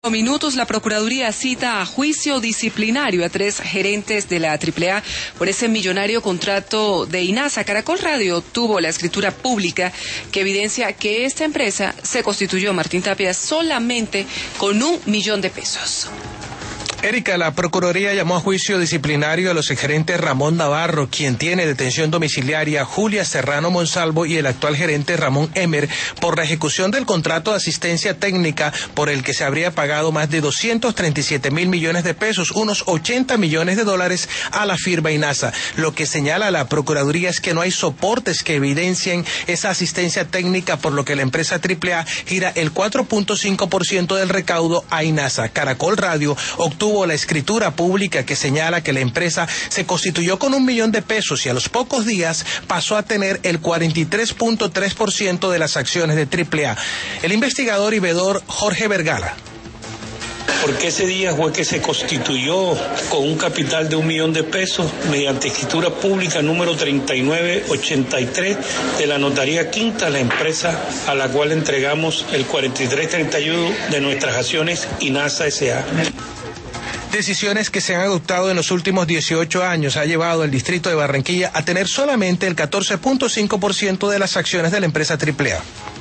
Minutos, la Procuraduría cita a juicio disciplinario a 3 gerentes de la AAA por ese millonario contrato de INASA. Caracol Radio tuvo la escritura pública que evidencia que esta empresa se constituyó, Martín Tapia, solamente con $1 millón. Erika, la Procuraduría llamó a juicio disciplinario a los exgerentes Ramón Navarro, quien tiene detención domiciliaria, Julia Serrano Monsalvo y el actual gerente Ramón Emer por la ejecución del contrato de asistencia técnica por el que se habría pagado más de 237.000 millones de pesos, unos $80 millones a la firma INASA. Lo que señala la Procuraduría es que no hay soportes que evidencien esa asistencia técnica, por lo que la empresa AAA gira el 4.5% del recaudo a INASA. Caracol Radio obtuvo la escritura pública que señala que la empresa se constituyó con $1 millón y a los pocos días pasó a tener el 43.3% de las acciones de AAA. El investigador y veedor Jorge Vergara. Porque ese día fue que se constituyó con un capital de $1 millón mediante escritura pública número 3983 de la Notaría Quinta, la empresa a la cual entregamos el 4331 de nuestras acciones INASA S.A. Decisiones que se han adoptado en los últimos 18 años ha llevado al distrito de Barranquilla a tener solamente el 14.5% de las acciones de la empresa AAA.